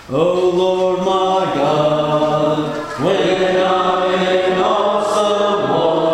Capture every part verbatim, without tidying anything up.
O Lord my God, when I in awesome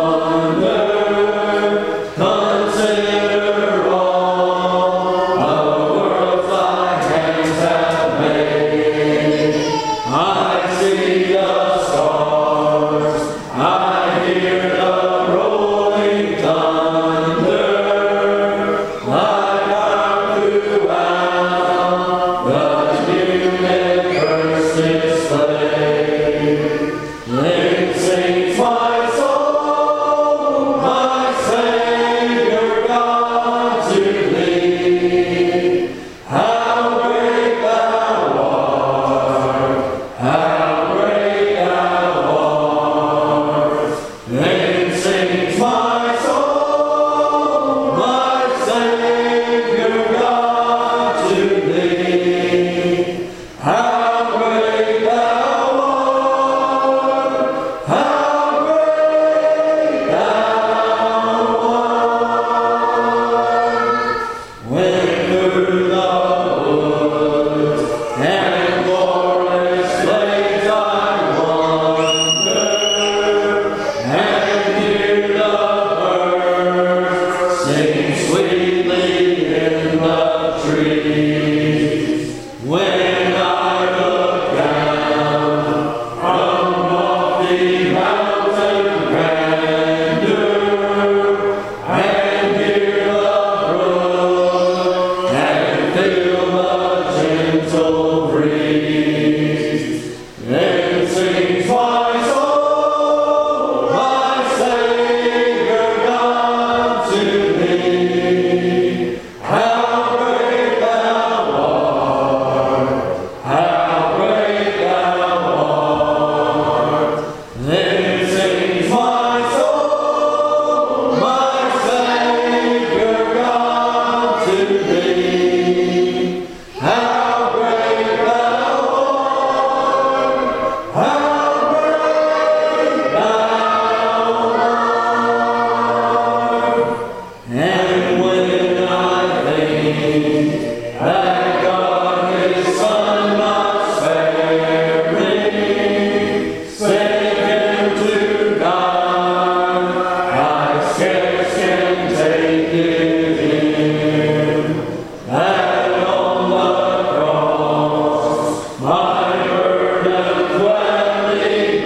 wonder consider all the worlds thy hands have made, I see the stars, I hear the rolling thunder, like our throughout the universe displayed. Then sings my soul, my Savior God, to thee. How great thou art, how great thou art. Then sings my soul, my Savior God, to thee. How great thou art, how great thou art. When through the woods and forest glades I wander, and hear the birds sing sweetly in the trees. When I look down from lofty mountain grandeur, and hear the brook, and feel the gentle breeze, then sings my soul, my Savior God, to thee. How great thou art, how great thou art. Then sings my soul, my Savior God, to thee. How great thou art, how great thou art. And when I think that God His Son not sparing, sent Him to die, I scarce can take it in, that on the cross my burden gladly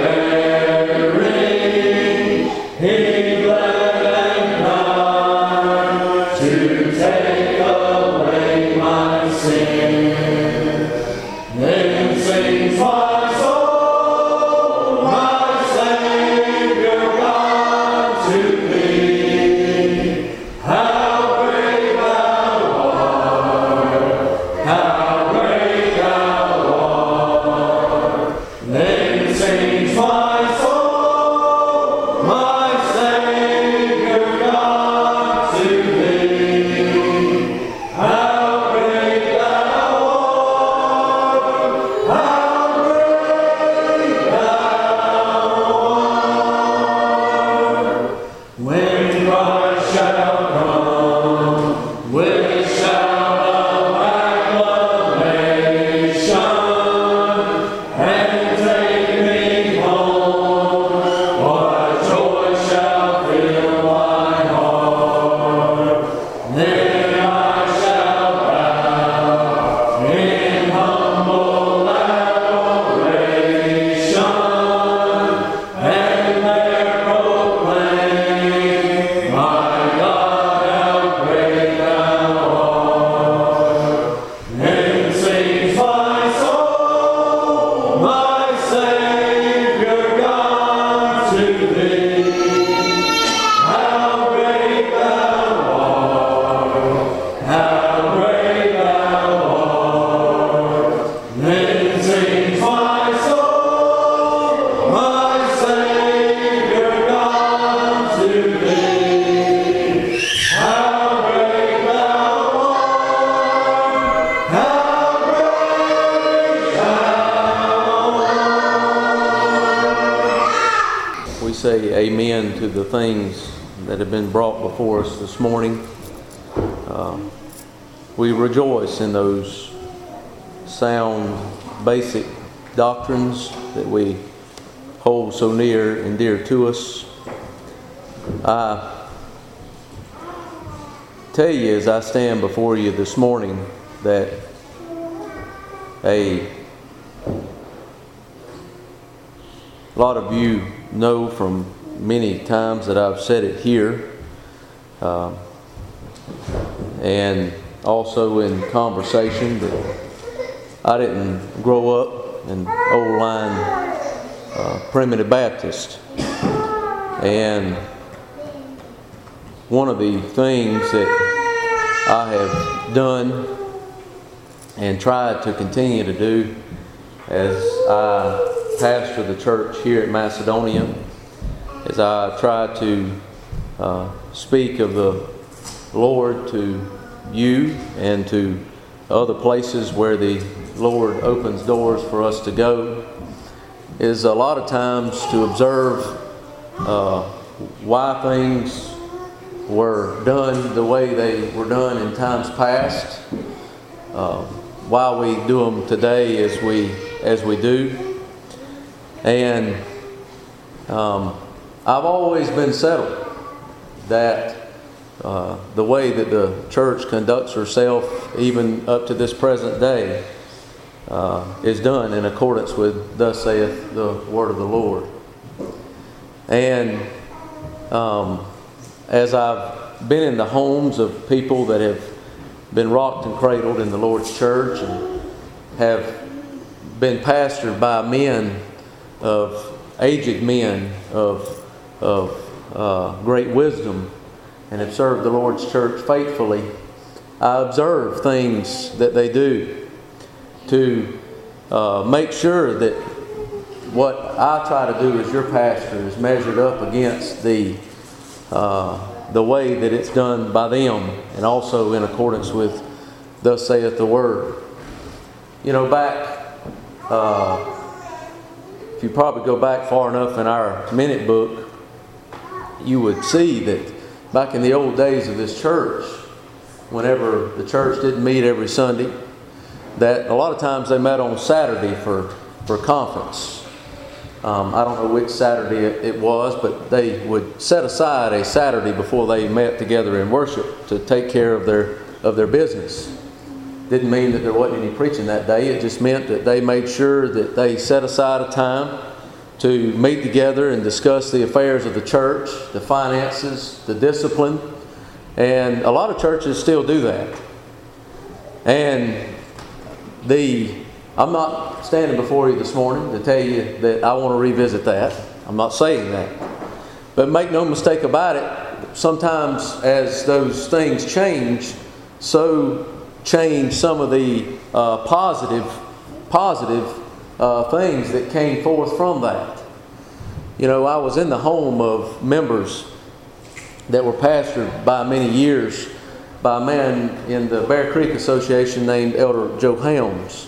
bearing, He bled and died to take away my sin. Then sings my soul, my Savior God, to thee. How great thou art, how great thou art. Then sings my soul, my Savior God, to thee. How great thou art, how great thou art. When Christ shall come with shout of acclamation, and take me home, what joy shall fill my heart. Then I shall bow in humble adoration, and there proclaim, my God, how great thou art. Then sings my soul, my Savior God, to thee. How great thou art, how great thou art. Then sings my soul, my Savior God, to thee. How great thou art, how great thou art. We say amen to the things that have been brought before us this morning. Uh, we rejoice in those sound basic doctrines that we hold so near and dear to us. I tell you as I stand before you this morning that a lot of you know from many times that I've said it here, uh, and also in conversation, that I didn't grow up in old line uh, primitive Baptist. And one of the things that I have done and tried to continue to do as I pastor the church here at Macedonia is I try to uh, speak of the Lord to you and to other places where the Lord opens doors for us to go, is a lot of times to observe uh, why things were done the way they were done in times past, uh, why we do them today as we as we do. And um, I've always been settled that uh, the way that the church conducts herself, even up to this present day, uh, is done in accordance with "Thus saith the word of the Lord." And um, as I've been in the homes of people that have been rocked and cradled in the Lord's church and have been pastored by men of aged men of of uh, great wisdom and have served the Lord's church faithfully, I observe things that they do to uh, make sure that what I try to do as your pastor is measured up against the uh, the way that it's done by them, and also in accordance with "Thus saith the word." You know, back uh, if you probably go back far enough in our minute book, you would see that back in the old days of this church, whenever the church didn't meet every Sunday, that a lot of times they met on Saturday for, for conference. Um, I don't know which Saturday it, it was, but they would set aside a Saturday before they met together in worship to take care of their of their business. Didn't mean that there wasn't any preaching that day. It just meant that they made sure that they set aside a time to meet together and discuss the affairs of the church, the finances, the discipline. And a lot of churches still do that. And the I'm not standing before you this morning to tell you that I want to revisit that. I'm not saying that. But make no mistake about it, sometimes as those things change, so change some of the uh, positive, positive uh, things that came forth from that. You know, I was in the home of members that were pastored by many years by a man in the Bear Creek Association named Elder Joe Helms.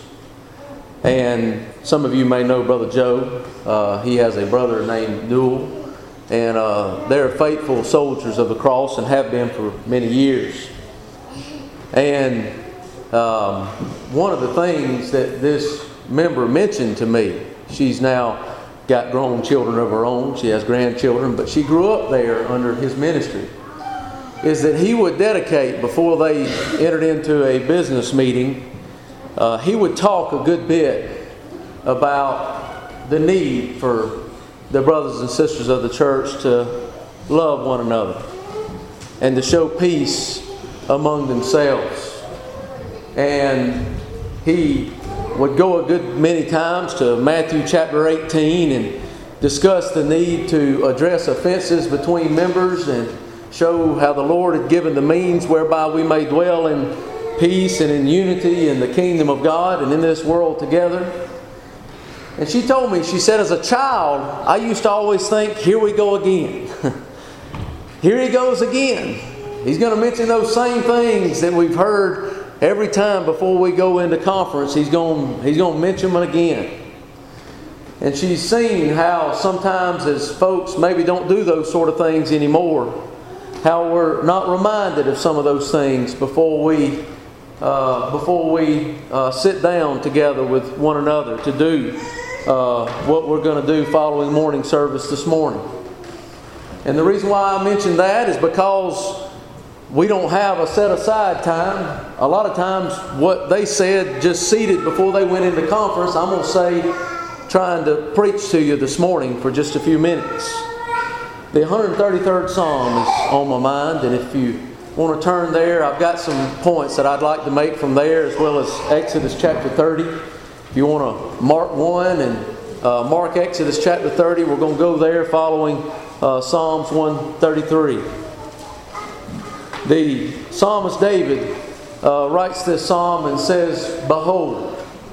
And some of you may know Brother Joe. Uh, he has a brother named Newell. And uh, they're faithful soldiers of the cross and have been for many years. And um, one of the things that this member mentioned to me, she's now got grown children of her own. She has grandchildren, but she grew up there under his ministry, is that he would dedicate, before they entered into a business meeting, Uh, he would talk a good bit about the need for the brothers and sisters of the church to love one another and to show peace among themselves. And he would go a good many times to Matthew chapter eighteen and discuss the need to address offenses between members and show how the Lord had given the means whereby we may dwell in peace and in unity in the kingdom of God and in this world together. And she told me, she said, as a child, I used to always think, here we go again. Here he goes again. He's going to mention those same things that we've heard every time before we go into conference. He's going, he's going to mention them again. And she's seen how sometimes as folks maybe don't do those sort of things anymore, how we're not reminded of some of those things before we uh, before we uh, sit down together with one another to do uh, what we're going to do following morning service this morning. And the reason why I mention that is because we don't have a set-aside time. A lot of times what they said just seated before they went into conference, I'm going to say, trying to preach to you this morning for just a few minutes. The one hundred thirty-third Psalm is on my mind, and if you want to turn there, I've got some points that I'd like to make from there, as well as Exodus chapter thirty. If you want to mark one and uh, mark Exodus chapter thirty, we're going to go there following uh, Psalms one thirty-three. The psalmist David uh, writes this psalm and says, "Behold."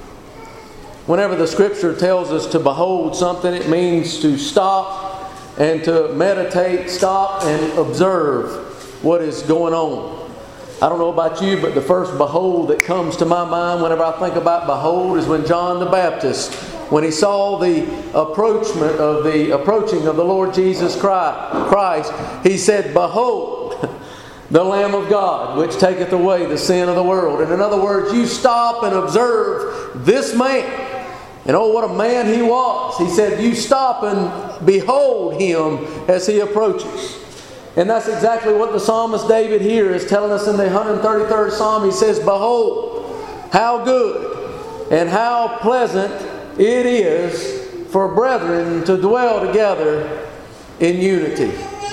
Whenever the Scripture tells us to behold something, it means to stop and to meditate, stop and observe what is going on. I don't know about you, but the first behold that comes to my mind whenever I think about behold is when John the Baptist, when he saw the approachment of the approaching of the Lord Jesus Christ, he said, "Behold, the Lamb of God, which taketh away the sin of the world." And in other words, you stop and observe this man. And oh, what a man he was. He said, you stop and behold him as he approaches. And that's exactly what the psalmist David here is telling us in the one hundred thirty-third Psalm. He says, "Behold, how good and how pleasant it is for brethren to dwell together in unity."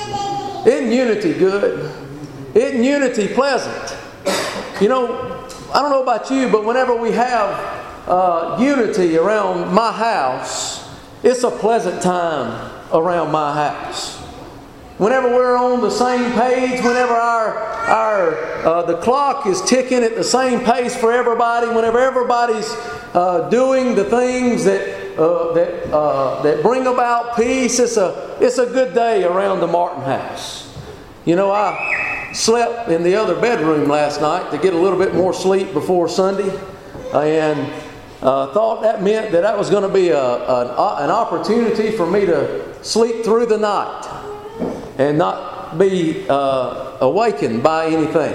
Isn't unity good? Isn't unity pleasant? You know, I don't know about you, but whenever we have uh, unity around my house, it's a pleasant time around my house. Whenever we're on the same page, whenever our our uh, the clock is ticking at the same pace for everybody, whenever everybody's uh, doing the things that uh, that uh, that bring about peace, it's a it's a good day around the Martin house. You know, I slept in the other bedroom last night to get a little bit more sleep before Sunday, and uh, thought that meant that that was going to be a, an, an opportunity for me to sleep through the night and not be uh, awakened by anything.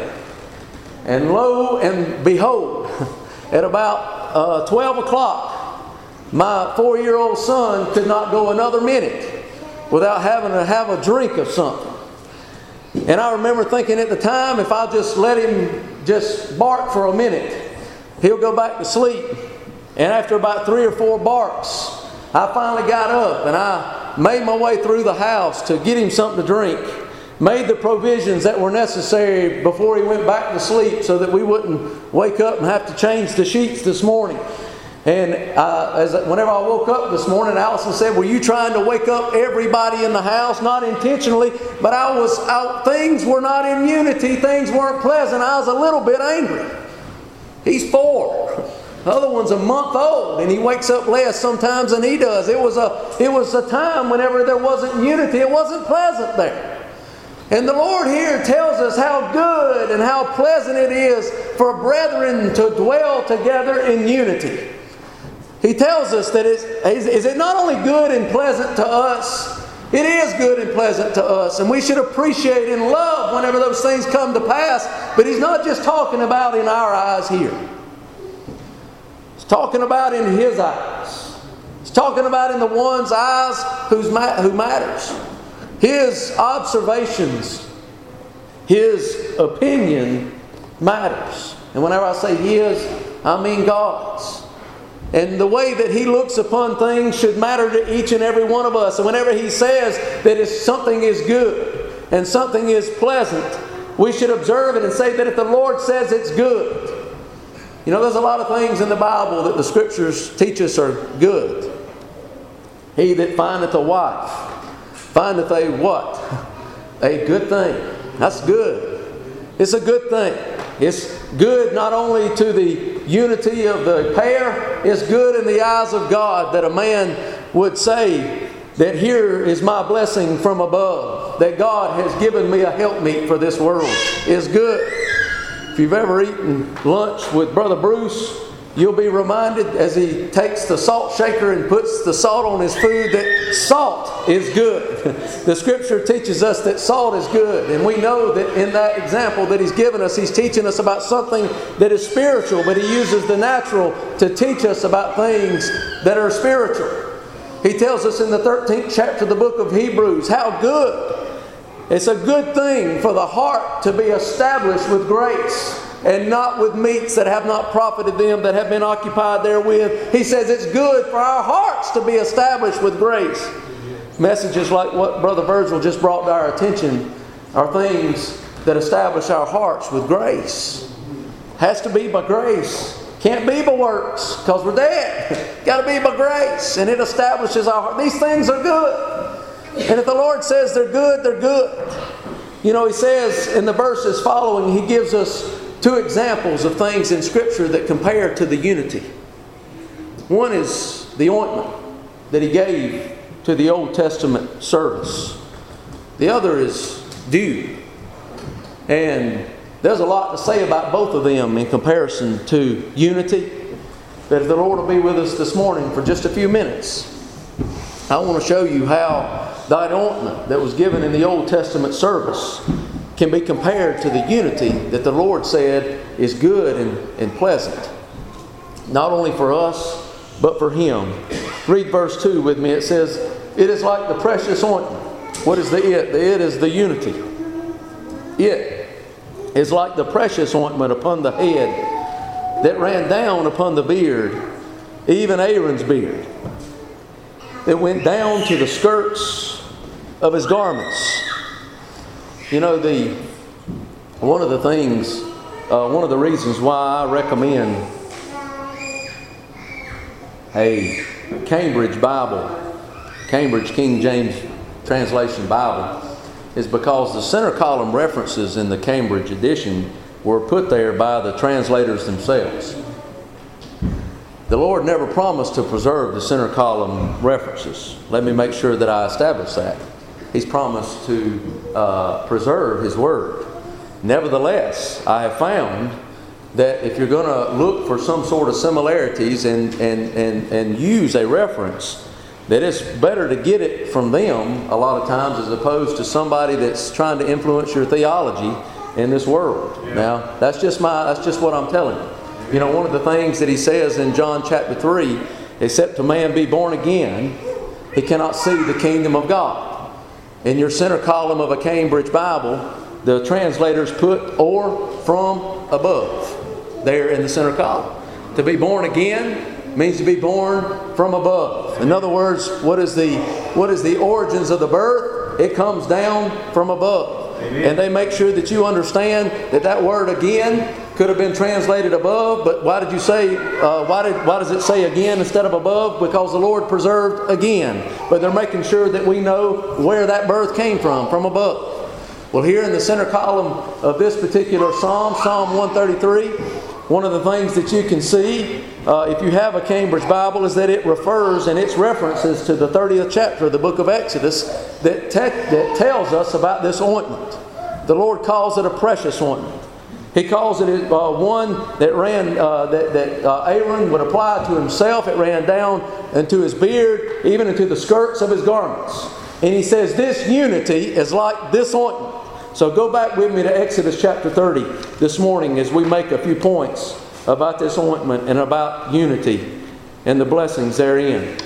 And lo and behold, at about uh, twelve o'clock, my four-year-old son could not go another minute without having to have a drink of something. And I remember thinking at the time, if I'll just let him just bark for a minute, he'll go back to sleep. And after about three or four barks, I finally got up and I made my way through the house to get him something to drink. Made the provisions that were necessary before he went back to sleep so that we wouldn't wake up and have to change the sheets this morning. And uh, as whenever I woke up this morning, Allison said, "Were you trying to wake up everybody in the house?" Not intentionally, but I was out. Things were not in unity. Things weren't pleasant. I was a little bit angry. He's four. The other one's a month old, and he wakes up less sometimes than he does. It was a it was a time whenever there wasn't unity. It wasn't pleasant there. And the Lord here tells us how good and how pleasant it is for brethren to dwell together in unity. He tells us that it's, is it not only good and pleasant to us, it is good and pleasant to us. And we should appreciate and love whenever those things come to pass. But He's not just talking about in our eyes here. He's talking about in His eyes. He's talking about in the one's eyes who's ma- who matters. His observations, His opinion matters. And whenever I say His, I mean God's. And the way that He looks upon things should matter to each and every one of us. And whenever He says that if something is good and something is pleasant, we should observe it and say that if the Lord says it's good. You know, there's a lot of things in the Bible that the Scriptures teach us are good. He that findeth a wife findeth a what? A good thing. That's good. It's a good thing. It's good not only to the unity of the pair, it's good in the eyes of God that a man would say that here is my blessing from above, that God has given me a helpmeet for this world, is good. If you've ever eaten lunch with Brother Bruce, you'll be reminded as he takes the salt shaker and puts the salt on his food that salt is good. The Scripture teaches us that salt is good. And we know that in that example that he's given us, he's teaching us about something that is spiritual, but he uses the natural to teach us about things that are spiritual. He tells us in the thirteenth chapter of the book of Hebrews how good. It's a good thing for the heart to be established with grace, and not with meats that have not profited them that have been occupied therewith. He says it's good for our hearts to be established with grace. Messages like what Brother Virgil just brought to our attention are things that establish our hearts with grace. Has to be by grace. Can't be by works, because we're dead. Got to be by grace, and it establishes our heart. These things are good. And if the Lord says they're good, they're good. You know, He says in the verses following, He gives us two examples of things in Scripture that compare to the unity. One is the ointment that He gave to the Old Testament service. The other is dew. And there's a lot to say about both of them in comparison to unity. But if the Lord will be with us this morning for just a few minutes, I want to show you how that ointment that was given in the Old Testament service can be compared to the unity that the Lord said is good and, and pleasant. Not only for us, but for Him. Read verse two with me. It says, it is like the precious ointment. What is the it? The it is the unity. It is like the precious ointment upon the head that ran down upon the beard, even Aaron's beard. It went down to the skirts of his garments. You know, the one of the things, uh, one of the reasons why I recommend a Cambridge Bible, Cambridge King James Translation Bible, is because the center column references in the Cambridge edition were put there by the translators themselves. The Lord never promised to preserve the center column references. Let me make sure that I establish that. He's promised to uh, preserve His Word. Nevertheless, I have found that if you're going to look for some sort of similarities and, and, and, and use a reference, that it's better to get it from them a lot of times as opposed to somebody that's trying to influence your theology in this world. Yeah. Now, that's just my that's just what I'm telling you. You know, one of the things that He says in John chapter three, except a man be born again, he cannot see the kingdom of God. In your center column of a Cambridge Bible, the translators put or from above there in the center column. To be born again means to be born from above. In other words, what is the what is the origins of the birth? It comes down from above. Amen. And they make sure that you understand that that word again could have been translated above, but why did you say uh, why did why does it say again instead of above? Because the Lord preserved again. But they're making sure that we know where that birth came from, from above. Well, here in the center column of this particular psalm, Psalm one thirty-three, one of the things that you can see, uh, if you have a Cambridge Bible, is that it refers and its references to the thirtieth chapter of the book of Exodus that, te- that tells us about this ointment. The Lord calls it a precious ointment. He calls it uh, one that ran uh, that, that uh, Aaron would apply to himself. It ran down into his beard, even into the skirts of his garments. And He says this unity is like this ointment. So go back with me to Exodus chapter thirty this morning as we make a few points about this ointment and about unity and the blessings therein.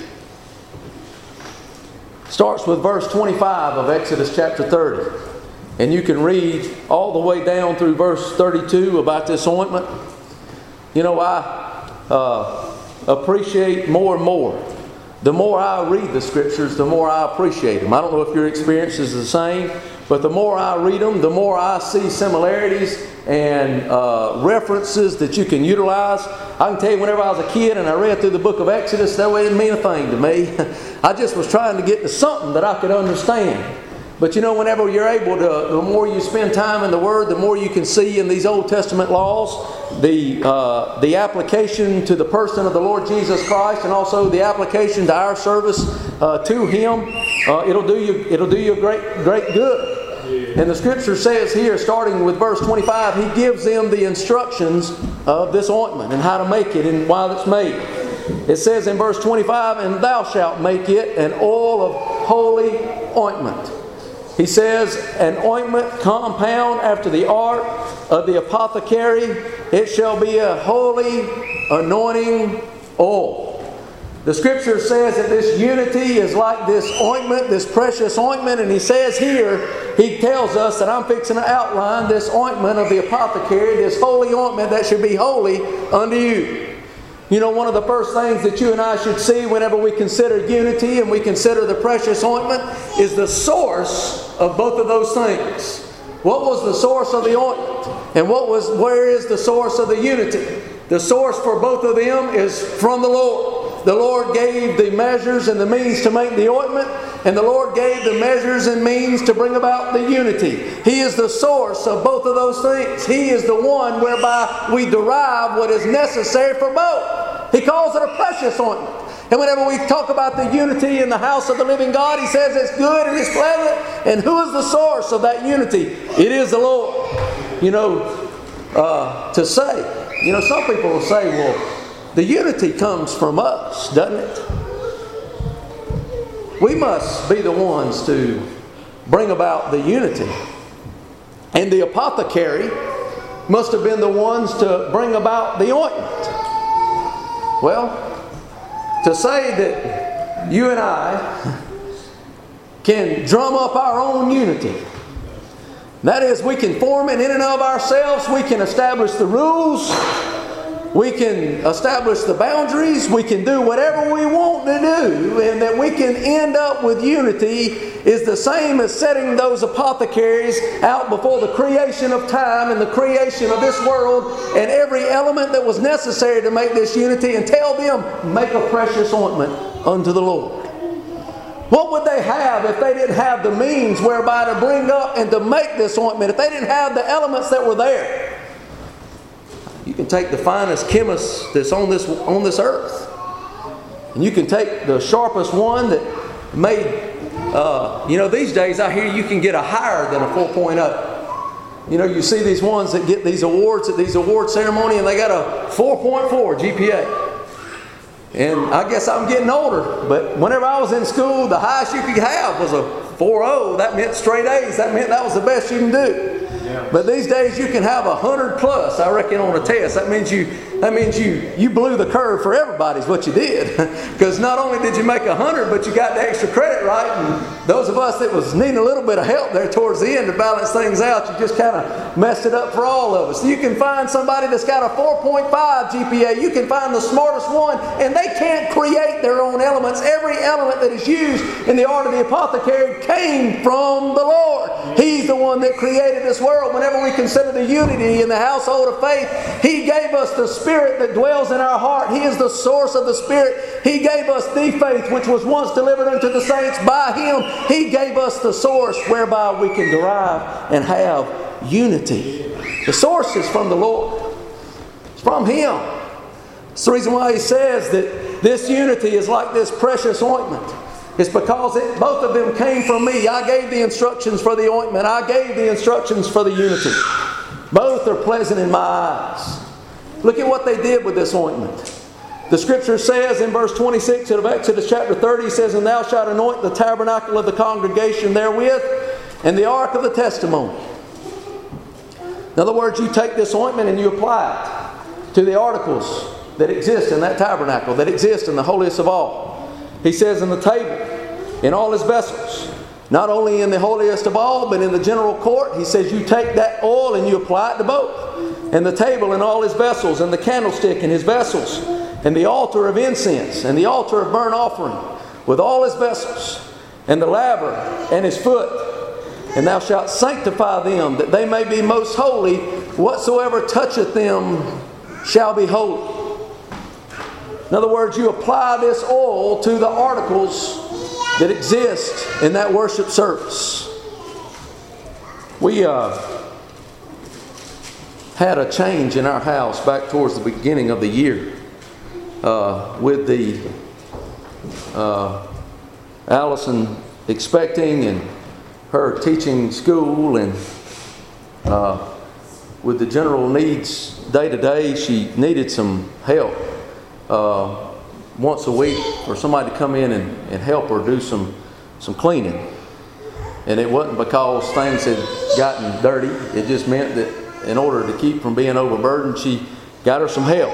Starts with verse twenty-five of Exodus chapter thirty. And you can read all the way down through verse thirty-two about this ointment. You know, I uh, appreciate more and more. The more I read the Scriptures, the more I appreciate them. I don't know if your experience is the same, but the more I read them, the more I see similarities and uh, references that you can utilize. I can tell you, whenever I was a kid and I read through the book of Exodus, that didn't mean a thing to me. I just was trying to get to something that I could understand. But you know, whenever you're able to, the more you spend time in the Word, the more you can see in these Old Testament laws, the uh, the application to the person of the Lord Jesus Christ, and also the application to our service uh, to Him. Uh, it'll do you it'll do you a great great good. And the scripture says here, starting with verse twenty-five, he gives them the instructions of this ointment and how to make it and why it's made. It says in verse twenty-five, and thou shalt make it an oil of holy ointment. He says, an ointment compound after the art of the apothecary, it shall be a holy anointing oil. The scripture says that this unity is like this ointment, this precious ointment, and he says here, he tells us that I'm fixing to outline this ointment of the apothecary, this holy ointment that should be holy unto you. You know, one of the first things that you and I should see whenever we consider unity and we consider the precious ointment is the source of both of those things. What was the source of the ointment? And what was, where is the source of the unity? The source for both of them is from the Lord. The Lord gave the measures and the means to make the ointment, and the Lord gave the measures and means to bring about the unity. He is the source of both of those things. He is the one whereby we derive what is necessary for both. He calls it a precious ointment. And whenever we talk about the unity in the house of the living God, He says it's good and it's pleasant. And who is the source of that unity? It is the Lord. You know, uh, to say, you know, some people will say, well, the unity comes from us, doesn't it? We must be the ones to bring about the unity. And the apothecary must have been the ones to bring about the ointment. Well, to say that you and I can drum up our own unity, that is, we can form it in and of ourselves, we can establish the rules, we can establish the boundaries, we can do whatever we want to do, and that we can end up with unity is the same as setting those apothecaries out before the creation of time and the creation of this world and every element that was necessary to make this unity, and tell them, make a precious ointment unto the Lord. What would they have if they didn't have the means whereby to bring up and to make this ointment? If they didn't have the elements that were there? You can take the finest chemist that's on this on this earth, and you can take the sharpest one that made, uh, you know, these days I hear you can get a higher than a four point oh. You know, you see these ones that get these awards at these award ceremony, and they got a four point four G P A. And I guess I'm getting older, but whenever I was in school, the highest you could have was a four point oh. That meant straight A's. That meant that was the best you can do. Yeah. But these days you can have a hundred plus, I reckon, on a test. That means you that means you you blew the curve for everybody is what you did. Because not only did you make a hundred, but you got the extra credit right. And those of us that was needing a little bit of help there towards the end to balance things out, you just kind of messed it up for all of us. You can find somebody that's got a four point five G P A. You can find the smartest one, and they can't create their own elements. Every element that is used in the art of the apothecary came from the Lord. He's the one that created this world. Whenever we consider the unity in the household of faith, He gave us the Spirit that dwells in our heart. He is the source of the Spirit. He gave us the faith which was once delivered unto the saints by Him. He gave us the source whereby we can derive and have unity. The source is from the Lord. It's from Him. It's the reason why He says that this unity is like this precious ointment. It's because it, both of them came from me. I gave the instructions for the ointment. I gave the instructions for the unity. Both are pleasant in my eyes. Look at what they did with this ointment. The scripture says in verse twenty-six of Exodus chapter thirty, it says, and thou shalt anoint the tabernacle of the congregation therewith, and the ark of the testimony. In other words, you take this ointment and you apply it to the articles that exist in that tabernacle, that exist in the holiest of all. He says in the table, in all his vessels, not only in the holiest of all, but in the general court. He says you take that oil and you apply it to both. And the table and all his vessels, and the candlestick and his vessels, and the altar of incense, and the altar of burnt offering, with all his vessels, and the laver and his foot. And thou shalt sanctify them, that they may be most holy. Whatsoever toucheth them shall be holy. In other words, you apply this oil to the articles that exist in that worship service. We uh, had a change in our house back towards the beginning of the year uh, with the uh, Allison expecting and her teaching school and uh, with the general needs day to day, she needed some help uh, once a week for somebody to come in and, and help her do some, some cleaning. And it wasn't because things had gotten dirty. It just meant that in order to keep from being overburdened, she got her some help.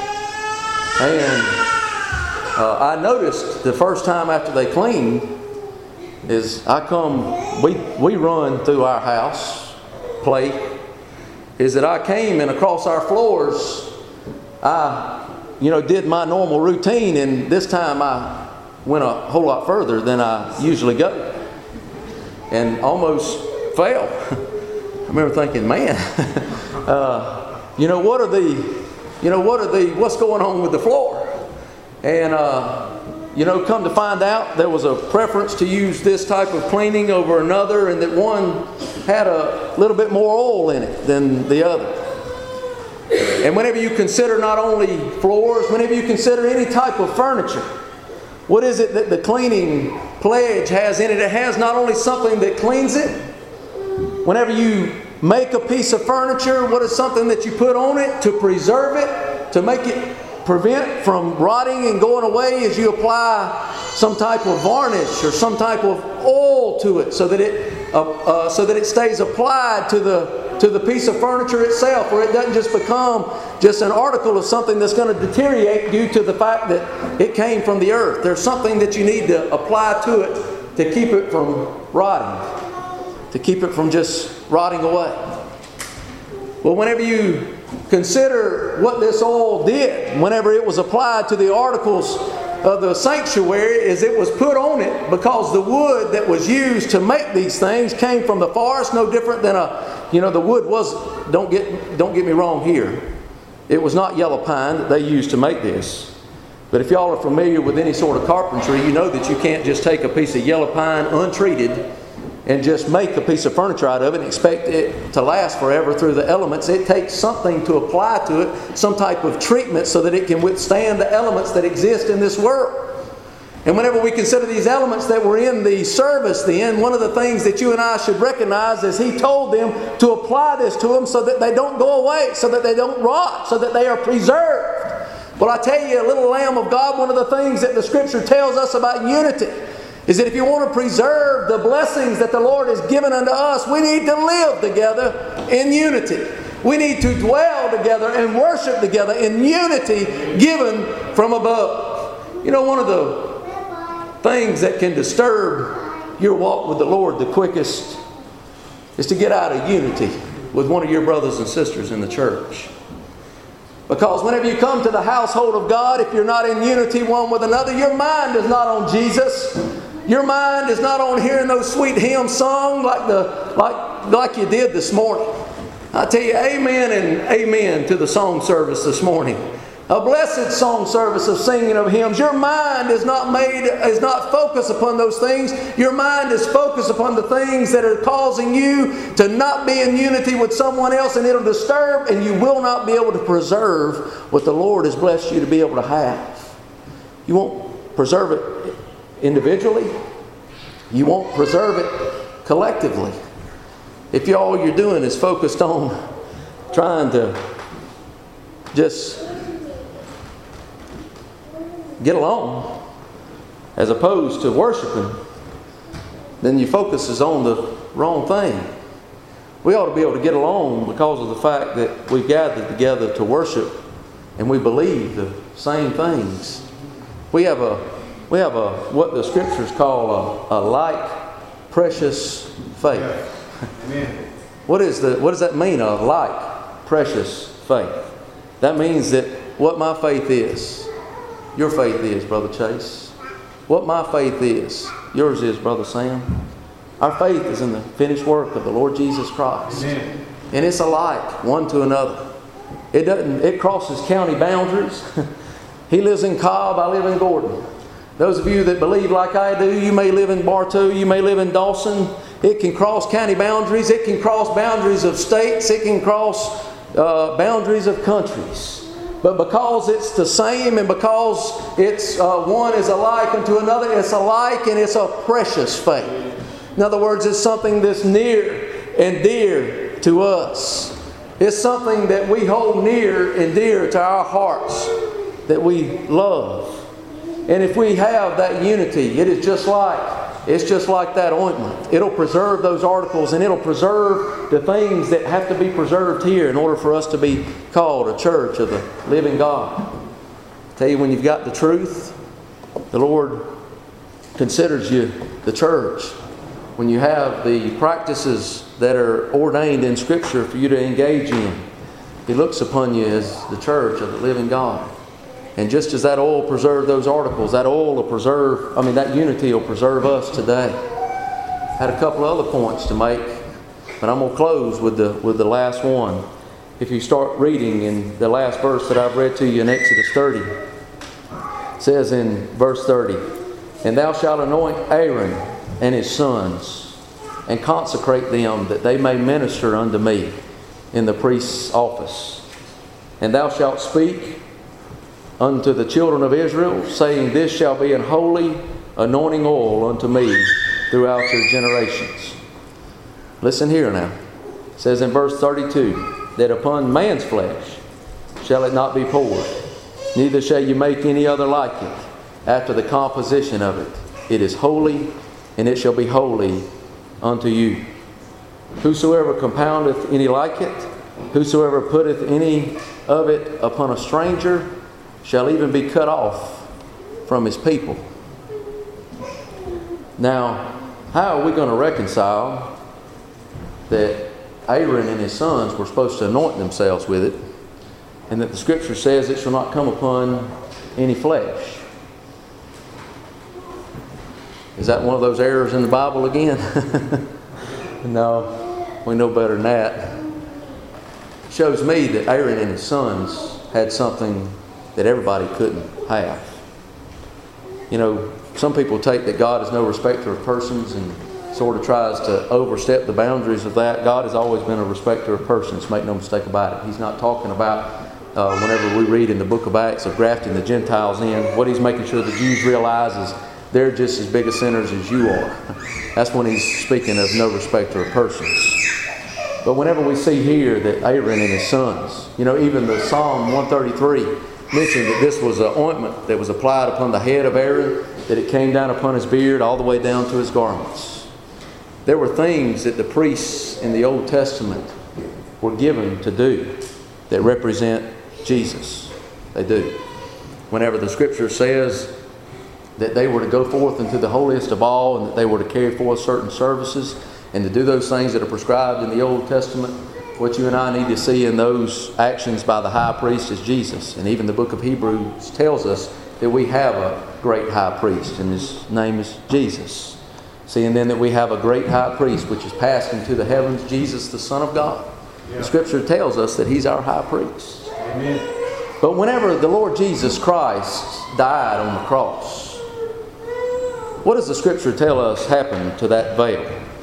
And uh, I noticed the first time after they cleaned is I come, we, we run through our house, play, is that I came and across our floors, I, you know, did my normal routine, and this time I went a whole lot further than I usually go. And almost fell. I remember thinking, man, uh, you know, what are the, you know, what are the, what's going on with the floor? And, uh, you know, come to find out there was a preference to use this type of cleaning over another, and that one had a little bit more oil in it than the other. And whenever you consider not only floors, whenever you consider any type of furniture, what is it that the cleaning pledge has in it? It has not only something that cleans it. Whenever you make a piece of furniture, what is something that you put on it to preserve it, to make it prevent from rotting and going away, as you apply some type of varnish or some type of oil to it, so that it uh, uh, so that it stays applied to the to the piece of furniture itself, where it doesn't just become just an article of something that's going to deteriorate due to the fact that it came from the earth. There's something that you need to apply to it to keep it from rotting, to keep it from just rotting away. Well, whenever you consider what this oil did, whenever it was applied to the articles of the sanctuary, is it was put on it because the wood that was used to make these things came from the forest, no different than a, you know, the wood was, don't get, don't get me wrong here, it was not yellow pine that they used to make this. But if y'all are familiar with any sort of carpentry, you know that you can't just take a piece of yellow pine untreated and just make a piece of furniture out of it and expect it to last forever through the elements. It takes something to apply to it, some type of treatment, so that it can withstand the elements that exist in this world. And whenever we consider these elements that were in the service then, one of the things that you and I should recognize is He told them to apply this to them so that they don't go away, so that they don't rot, so that they are preserved. Well, I tell you, a little Lamb of God, one of the things that the Scripture tells us about unity is that if you want to preserve the blessings that the Lord has given unto us, we need to live together in unity. We need to dwell together and worship together in unity given from above. You know, one of the things that can disturb your walk with the Lord the quickest is to get out of unity with one of your brothers and sisters in the church. Because whenever you come to the household of God, if you're not in unity one with another, your mind is not on Jesus. Your mind is not on hearing those sweet hymns sung like the like like you did this morning. I tell you, amen and amen to the song service this morning. A blessed song service of singing of hymns. Your mind is not made, is not focused upon those things. Your mind is focused upon the things that are causing you to not be in unity with someone else, and it'll disturb, and you will not be able to preserve what the Lord has blessed you to be able to have. You won't preserve it individually. You won't preserve it collectively. If you, all you're doing is focused on trying to just get along as opposed to worshiping, then your focus is on the wrong thing. We ought to be able to get along because of the fact that we've gathered together to worship and we believe the same things. We have a we have a what the Scriptures call a, a like precious faith. Amen. What is the what does that mean? A like precious faith. That means that what my faith is, your faith is, Brother Chase. What my faith is, yours is, Brother Sam. Our faith is in the finished work of the Lord Jesus Christ. Amen. And it's alike one to another. It doesn't. It crosses county boundaries. He lives in Cobb, I live in Gordon. Those of you that believe like I do, you may live in Bartow, you may live in Dawson. It can cross county boundaries. It can cross boundaries of states. It can cross uh, boundaries of countries. But because it's the same, and because it's uh, one is alike unto another, it's alike and it's a precious faith. In other words, it's something that's near and dear to us. It's something that we hold near and dear to our hearts, that we love. And if we have that unity, it is just like It's just like that ointment. It'll preserve those articles, and it'll preserve the things that have to be preserved here in order for us to be called a church of the living God. I tell you, when you've got the truth, the Lord considers you the church. When you have the practices that are ordained in Scripture for you to engage in, He looks upon you as the church of the living God. And just as that oil preserved those articles, that oil will preserve, I mean, that unity will preserve us today. I had a couple of other points to make, but I'm going to close with the, with the last one. If you start reading in the last verse that I've read to you in Exodus thirty, it says in verse thirty, "And thou shalt anoint Aaron and his sons, and consecrate them, that they may minister unto me in the priest's office. And thou shalt speak unto the children of Israel, saying, This shall be an holy anointing oil unto me throughout your generations." Listen here now. It says in verse thirty-two, "That upon man's flesh shall it not be poured, neither shall you make any other like it, after the composition of it. It is holy, and it shall be holy unto you. Whosoever compoundeth any like it, whosoever putteth any of it upon a stranger, shall even be cut off from his people." Now, how are we going to reconcile that Aaron and his sons were supposed to anoint themselves with it, and that the Scripture says it shall not come upon any flesh? Is that one of those errors in the Bible again? No, we know better than that. It shows me that Aaron and his sons had something that everybody couldn't have. You know, some people take that God is no respecter of persons and sort of tries to overstep the boundaries of that. God has always been a respecter of persons, make no mistake about it. He's not talking about, uh, whenever we read in the book of Acts, of grafting the Gentiles in. What He's making sure the Jews realize is they're just as big a sinners as you are. That's when He's speaking of no respecter of persons. But whenever we see here that Aaron and his sons, you know, even the Psalm one thirty-three mentioned that this was an ointment that was applied upon the head of Aaron, that it came down upon his beard all the way down to his garments. There were things that the priests in the Old Testament were given to do that represent Jesus. They do. Whenever the Scripture says that they were to go forth into the holiest of all, and that they were to carry forth certain services, and to do those things that are prescribed in the Old Testament, what you and I need to see in those actions by the high priest is Jesus. And even the book of Hebrews tells us that we have a great high priest, and his name is Jesus. See, and then that we have a great high priest which is passed into the heavens, Jesus the Son of God. Yeah. The Scripture tells us that He's our high priest. Amen. But whenever the Lord Jesus Christ died on the cross, what does the Scripture tell us happened to that veil?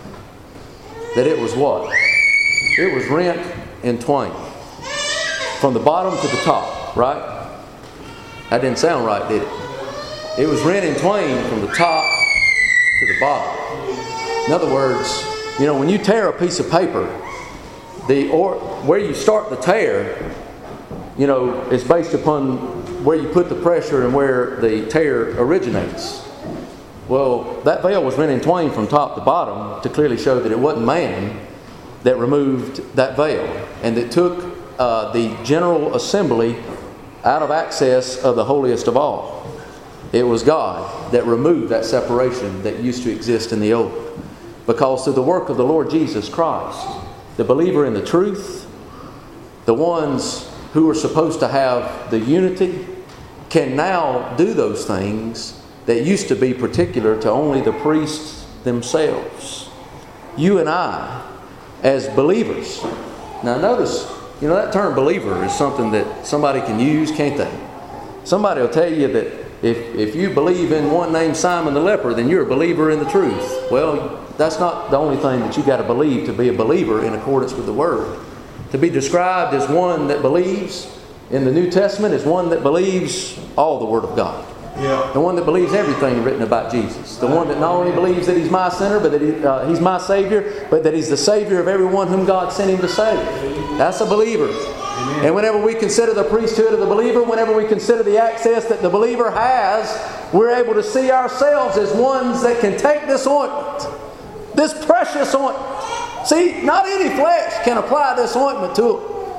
That it was what? It was rent in twain. From the bottom to the top, right? That didn't sound right, did it? It was rent in twain from the top to the bottom. In other words, you know, when you tear a piece of paper, the or where you start the tear, you know, is based upon where you put the pressure and where the tear originates. Well, that veil was rent in twain from top to bottom to clearly show that it wasn't man that removed that veil, and that took uh, the general assembly out of access of the holiest of all. It was God that removed that separation that used to exist in the old. Because through the work of the Lord Jesus Christ, the believer in the truth, the ones who are supposed to have the unity, can now do those things that used to be particular to only the priests themselves. You and I, as believers. Now notice, you know, that term believer is something that somebody can use, can't they? Somebody will tell you that if, if you believe in one named Simon the leper, then you're a believer in the truth. Well, that's not the only thing that you got to believe to be a believer in accordance with the Word. To be described as one that believes in the New Testament is one that believes all the Word of God. Yeah. The one that believes everything written about Jesus. The one that not only believes that He's my sinner, but that he, uh, He's my Savior, but that He's the Savior of everyone whom God sent Him to save. That's a believer. Amen. And whenever we consider the priesthood of the believer, whenever we consider the access that the believer has, we're able to see ourselves as ones that can take this ointment, this precious ointment. See, not any flesh can apply this ointment to it.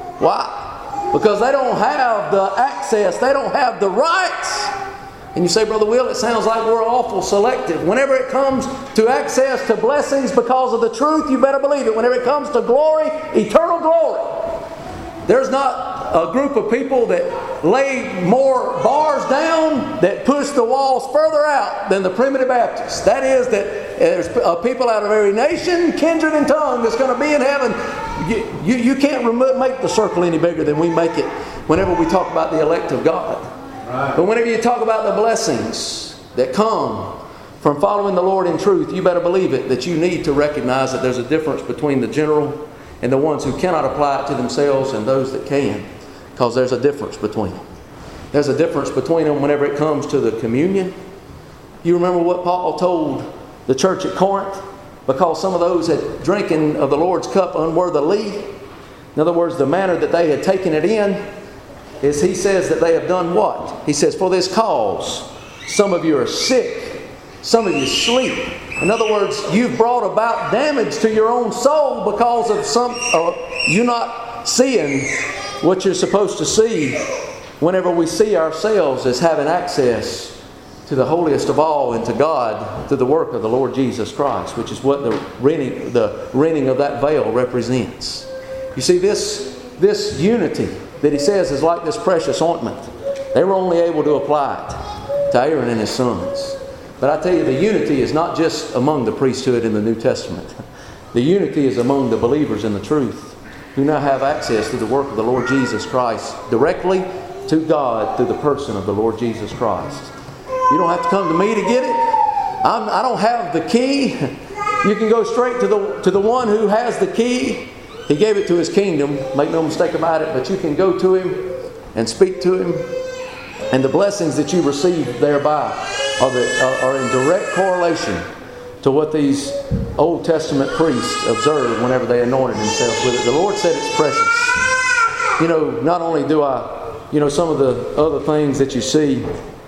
Why? Because they don't have the access, they don't have the rights. And you say, Brother Will, it sounds like we're awful selective. Whenever it comes to access to blessings because of the truth, you better believe it. Whenever it comes to glory, eternal glory, there's not a group of people that lay more bars down, that push the walls further out than the Primitive Baptists. That is, that there's people out of every nation, kindred, and tongue that's going to be in heaven. You, you, you can't remo- make the circle any bigger than we make it whenever we talk about the elect of God. Right. But whenever you talk about the blessings that come from following the Lord in truth, you better believe it, that you need to recognize that there's a difference between the general and the ones who cannot apply it to themselves and those that can. Because there's a difference between them. There's a difference between them whenever it comes to the communion. You remember what Paul told the church at Corinth? Because some of those had drinking of the Lord's cup unworthily. In other words, the manner that they had taken it in is, he says that they have done what? He says, for this cause, some of you are sick. Some of you sleep. In other words, you've brought about damage to your own soul because of some uh, you not seeing what you're supposed to see whenever we see ourselves as having access to the holiest of all and to God through the work of the Lord Jesus Christ, which is what the rending, the rending of that veil represents. You see, this, this unity that he says is like this precious ointment. They were only able to apply it to Aaron and his sons. But I tell you, the unity is not just among the priesthood in the New Testament. The unity is among the believers in the truth, who now have access to the work of the Lord Jesus Christ directly to God through the person of the Lord Jesus Christ. You don't have to come to me to get it. I'm, I don't have the key. You can go straight to the, to the one who has the key. He gave it to His kingdom. Make no mistake about it. But you can go to Him and speak to Him. And the blessings that you receive thereby are, the, are in direct correlation to what these Old Testament priests observed whenever they anointed themselves with it. The Lord said it's precious. You know, not only do I, you know, some of the other things that you see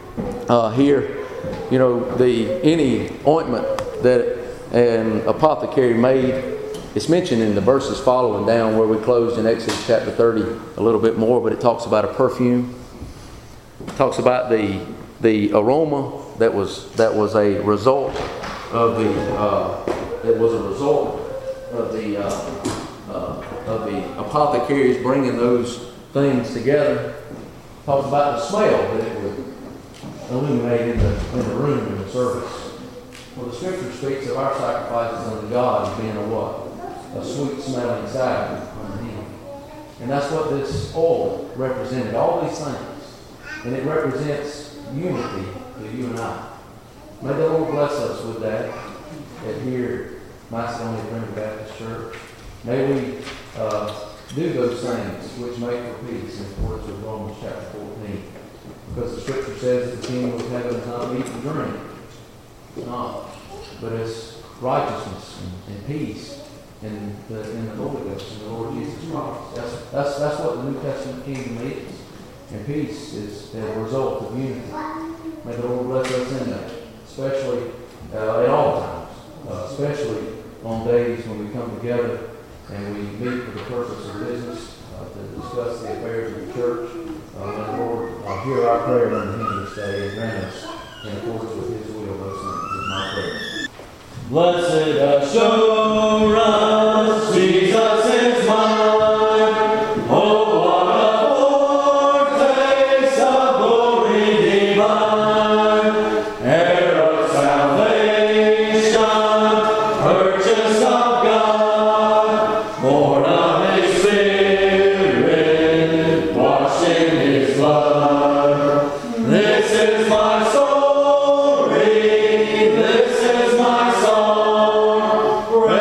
uh, here, you know, the any ointment that an apothecary made, it's mentioned in the verses following down where we closed in Exodus chapter thirty a little bit more, but it talks about a perfume. It talks about the the aroma that was that was a result of the uh, it was a result of the uh, uh, of the apothecaries bringing those things together. It talks about the smell that it would illuminate in the in the room in the service. Well, the Scripture speaks of our sacrifices unto God as being a what? A sweet smelling savour unto Him. And that's what this oil represented. All these things. And it represents unity to you and I. May the Lord bless us with that at here, Macedonia Primitive Baptist Church. May we uh, do those things which make for peace in accordance with Romans chapter fourteen. Because the Scripture says that the kingdom of heaven is not meat and drink. It's not. But it's righteousness and, and peace in the, in the Holy Ghost, in the Lord Jesus Christ. That's, that's, that's what the New Testament kingdom is. And peace is a result of unity. May the Lord bless us in that, especially uh, at all times, uh, especially on days when we come together and we meet for the purpose of business, uh, to discuss the affairs of the church. Uh, may the Lord uh, hear our prayer unto Him this day and grant us in accordance with His will. Those things is my prayer. Blessed assurance, Jesus is mine. Oh, what a foretaste of glory divine, heir of salvation, purchase of God, born of His Spirit, washed in His blood. This is my story, this is my song.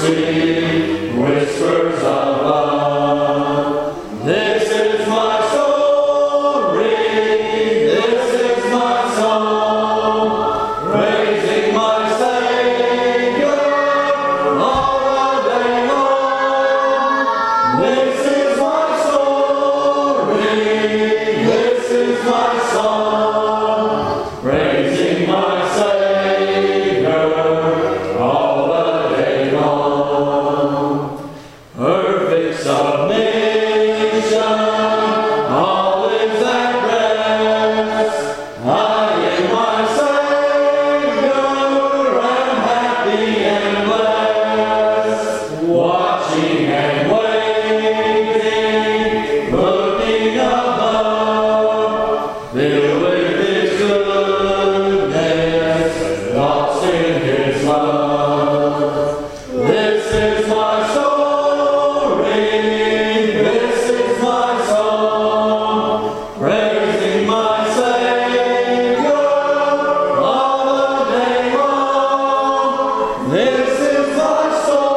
sweet whispers of love. This is my story, this is my song, praising my Savior all the day long. This is my story, this is my song, praising my Savior all the day long. Perfect submission, all is at rest. I in my Savior am happy and blessed. Watching and waiting, looking above, filled with His goodness, lost in His love. This is my story, this is my song, praising my Savior all the day long. This is my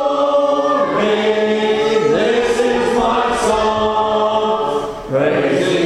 story, this is my song, praising